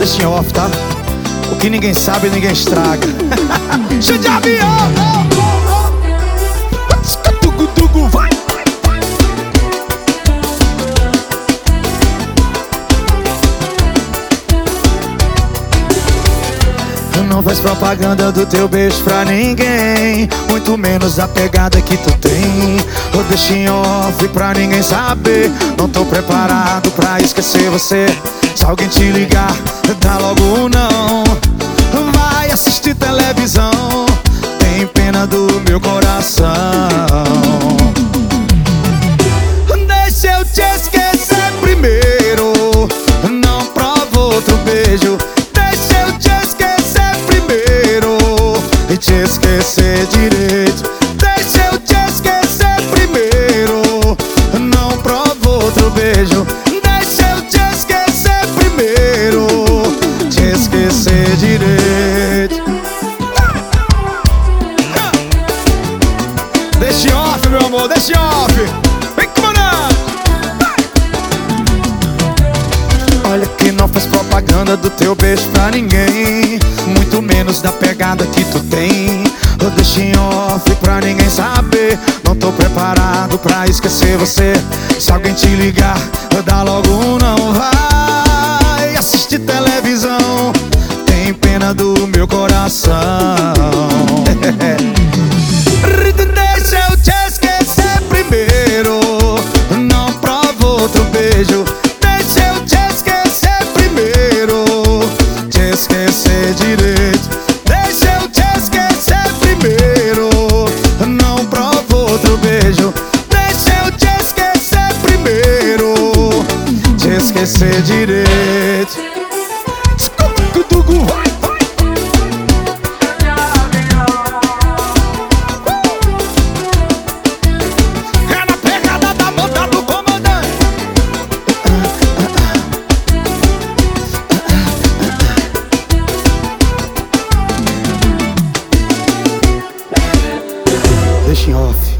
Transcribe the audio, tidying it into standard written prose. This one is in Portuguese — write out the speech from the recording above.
deixa em off, tá? O que ninguém sabe, ninguém estraga. Cheio de avião. Vai. Não faz propaganda do teu beijo pra ninguém, muito menos a pegada que tu tem. Ou deixa em off pra ninguém saber. Não tô preparado pra esquecer você. Se alguém te ligar, dá logo um não. Vai assistir televisão, tem pena do meu coração. Deixa eu te esquecer primeiro, não provo outro beijo. Deixa eu te esquecer primeiro e te esquecer direito. Deixa eu te esquecer primeiro, não provo outro beijo. Deixa eu te esquecer primeiro, te esquecer direito. Deixa off, meu amor, deixa off. Vem comandando. Olha que não faz propaganda do teu beijo pra ninguém, muito menos da pegada que tu tem. Eu deixo em off pra ninguém saber. Não tô preparado pra esquecer você. Se alguém te ligar, dá logo um não. Vai assistir televisão, tem pena do meu coração. Deixa eu te esquecer primeiro, não provo outro beijo. Deixa eu te esquecer primeiro, te esquecer direito. Deixa eu te esquecer primeiro, não provo outro beijo. Deixa eu te esquecer primeiro, te esquecer direito. Deixa em off.